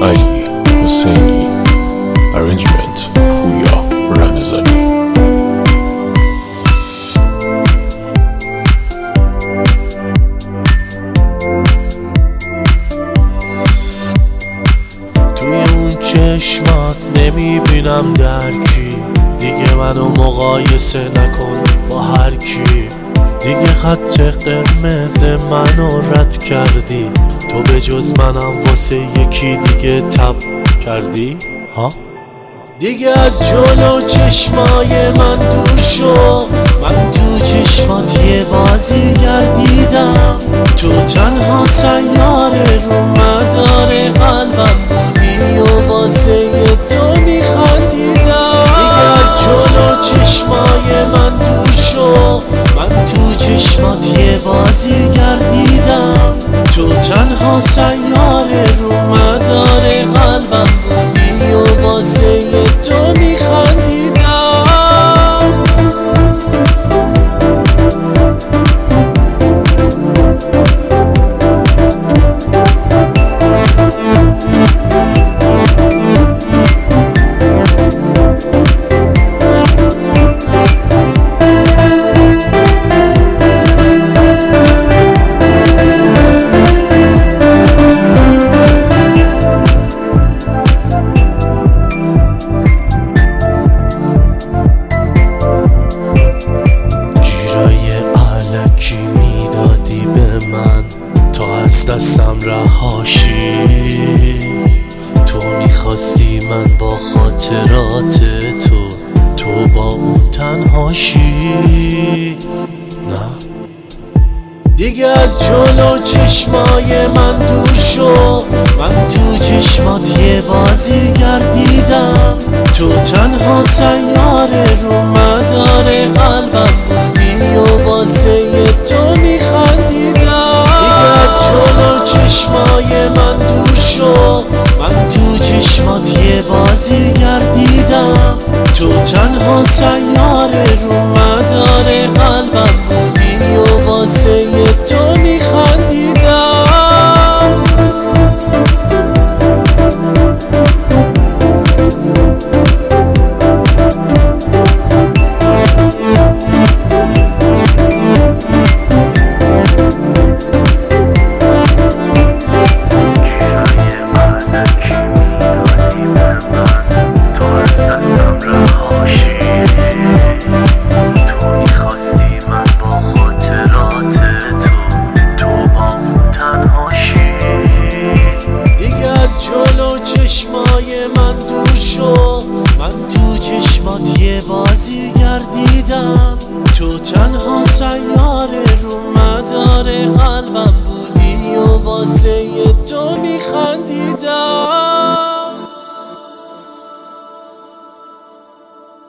علی حسینی ارنجمنت پویا رمضانی. توی اون چشمات نمیبینم درکی، دیگه منو مقایسه نکن با هر کی. دیگه خط قرمز منو رد کردی، تو به جز منم واسه یکی دیگه تب کردی ها. دیگه از جلو چشمای من دور شو، من تو چشمات یه بازی گردیدم. تو تنها سیاره رو مدار قلبم بودی و واسه تو میخندیدم. دیگه از جلو چشمای من دور شو، من تو چشمات یه بازی گردیدم. تو تنها سیاره رو مدار قلبم بودی و واسه تو میخندیدم. علکی میدادی به من تا از دستم رهاشی. تو میخواستی من با خاطرات تو با اون تنهاشی. نه دیگه از جلو چشمای من دور شو، من تو چشمات یه بازی گردیدم. تو تنها سیاره رو مدار قلبم بودی و واسه تو میخندیدم. دیگه از جلو چشمای من دور شو، من تو چشمات یه بازی گردیدم. تو تنها سیاره رو مدار قلبم بودی و واسه تو میخندیدم. جلو چشمای من دور شو، من تو چشمات یه بازی گردیدم. تو تنها سیاره رو مدار قلبم بودی و واسه تو میخندیدم.